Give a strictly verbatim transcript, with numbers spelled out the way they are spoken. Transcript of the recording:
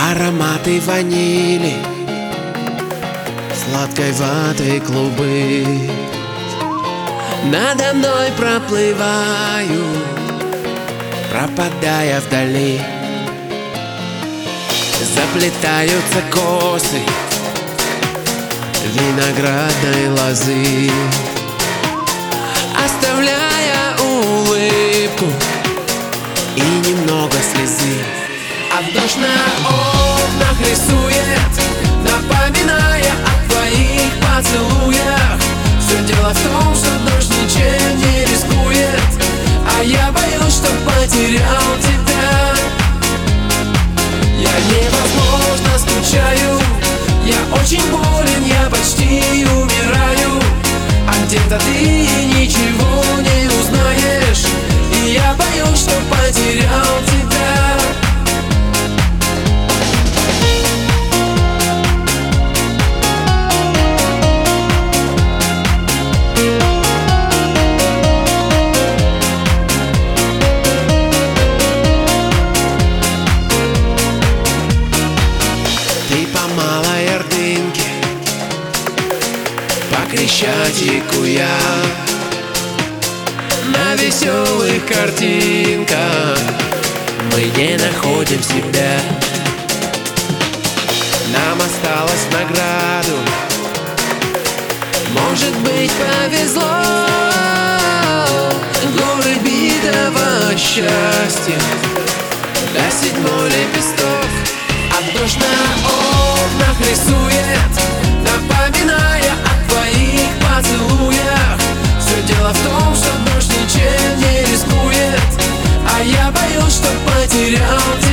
Ароматы ванили, сладкой ваты клубы надо мной проплываю, пропадая вдали. Заплетаются косы виноградной лозы, оставляя улыбку и немного слезы. А дождь на окнах рисует, напоминая о твоих поцелуях. Все дело в том, что дождь ничем не рискует, а я боюсь, что потерял тебя. Я невозможно скучаю, я очень болен, я почти умираю, а где-то ты ничего не узнаешь, и я боюсь, что потерял тебя. Малой Ордынке, по Крещатику я на веселых картинках мы не находим себя. Нам осталось в награду, может быть, повезло, горы битого счастья, да седьмой лепесток. А дождь на окнах рисует, напоминая о твоих поцелуях. Все дело в том, что дождь ничем не рискует, а я боюсь, что потерял тебя.